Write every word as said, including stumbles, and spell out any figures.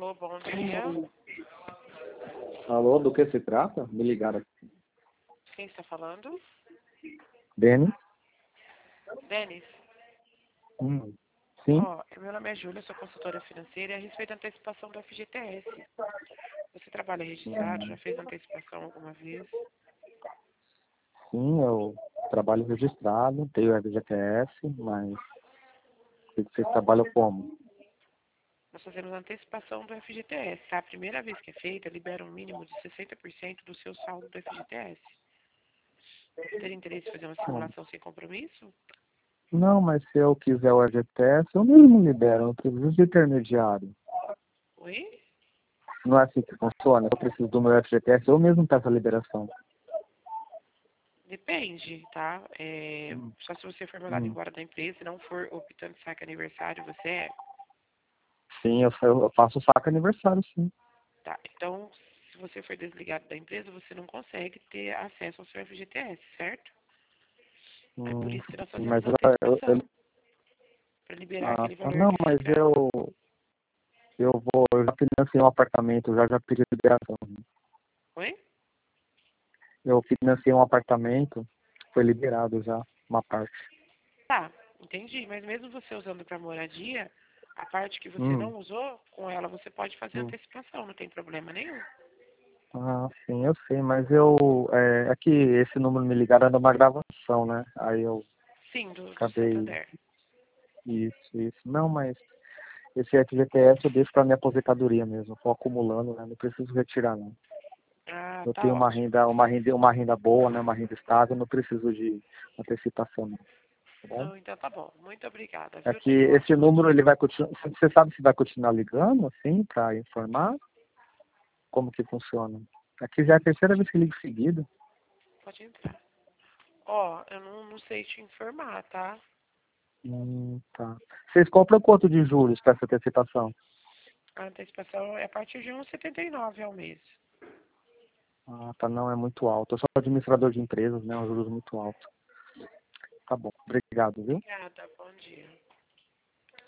Alô, bom dia. Alô, do que se trata? Me ligaram aqui. Quem está falando? Denis? Denis. Hum, sim? Ó, meu nome é Júlia, sou consultora financeira e a respeito da antecipação do F G T S. Você trabalha registrado? Já fez antecipação alguma vez? Sim, eu trabalho registrado, tenho F G T S, mas vocês trabalham como? Nós fazemos antecipação do F G T S, tá? A primeira vez que é feita, libera um mínimo de sessenta por cento do seu saldo do F G T S. Teria interesse em fazer uma simulação sem compromisso? Não, mas se eu quiser o F G T S, eu mesmo libero, eu não preciso de intermediário. Oi? Não é assim que funciona? Eu preciso do meu F G T S, eu mesmo peço a liberação. Depende, tá? É, Hum. só se você for mandado Hum. embora da empresa e não for optando saque aniversário, você é? Sim, eu, eu faço saco aniversário, sim. Tá, então, se você for desligado da empresa, você não consegue ter acesso ao seu F G T S, certo? É por Hum, isso que nós sim, mas fazemos eu, eu, eu, antecipação, para liberar ah, aquele tá, valor não, que mas fica... eu, eu vou, eu já financei um apartamento, já já pedi liberação. Oi? Eu financei um apartamento, foi liberado já, uma parte. Tá, entendi, mas mesmo você usando para moradia, a parte que você Hum, não usou, com ela você pode fazer hum. antecipação, não tem problema nenhum. Ah, sim, eu sei, mas eu, é, é que esse número me ligaram era uma gravação, né? Aí eu Sim, do, do acabei, Santander. isso, isso. Não, mas esse F G T S eu deixo para minha aposentadoria mesmo, estou acumulando, né? Não preciso retirar, não. Ah, Eu tá tenho uma ótimo. renda, uma renda, uma renda boa, né? Uma renda estável, não preciso de antecipação, não. Tá bom? Não, então tá bom. Muito obrigada, É viu? que Tenha um esse ótimo número, dia. ele vai continuar, você sabe se vai continuar ligando, assim, para informar como que funciona? Aqui já é a terceira vez que ligo seguido. Pode entrar. Ó, eu não, não sei te informar, tá? Hum, tá. Vocês compram quanto de juros para essa antecipação? A antecipação é a partir de um vírgula setenta e nove ao mês. Ah, tá, não, é muito alto. Eu sou administrador de empresas, né? Um juros muito alto. Tá bom, obrigado, viu? Obrigada, bom dia.